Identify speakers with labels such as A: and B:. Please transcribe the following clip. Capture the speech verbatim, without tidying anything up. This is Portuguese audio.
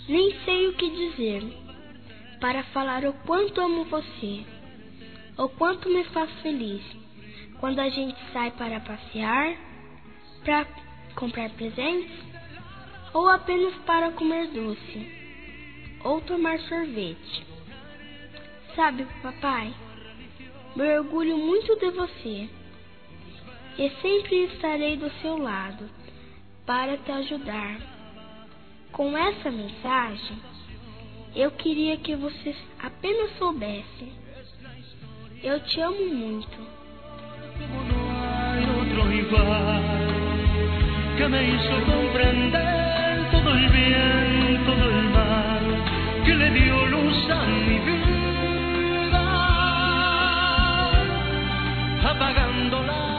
A: Nem sei o que dizer para falar o quanto amo você, o quanto me faz feliz quando a gente sai para passear, para comprar presentes, ou apenas para comer doce, ou tomar sorvete. Sabe, papai, me orgulho muito de você e sempre estarei do seu lado para te ajudar. Com essa mensagem, eu queria que você apenas soubesse: eu te amo muito.
B: Como no hay otro igual, que me hizo comprender todo el bien, todo el mal, que le dio luz a mi vida, apagándola.